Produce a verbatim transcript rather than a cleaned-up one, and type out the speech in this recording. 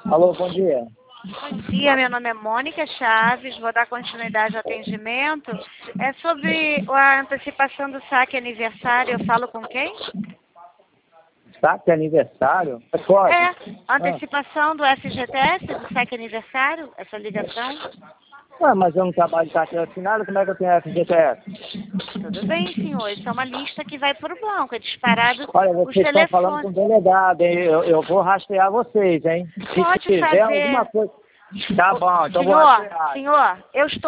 Alô, bom dia. Bom dia, meu nome é Mônica Chaves, vou dar continuidade ao atendimento. É sobre a antecipação do saque aniversário, eu falo com quem? Saque aniversário? É pode? É, antecipação do F G T S, do saque aniversário, essa ligação. Ah, mas eu não trabalho de carteira assinada, como é que eu tenho F G T S? Tudo bem, senhor, isso é uma lista que vai para o banco, é disparado Olha, os vocês estão falando com o telefones. delegado, hein? Eu, eu vou rastrear vocês, hein? Se Pode tiver fazer... alguma coisa... Tá bom, então vou Senhor, rastrear. senhor, eu estou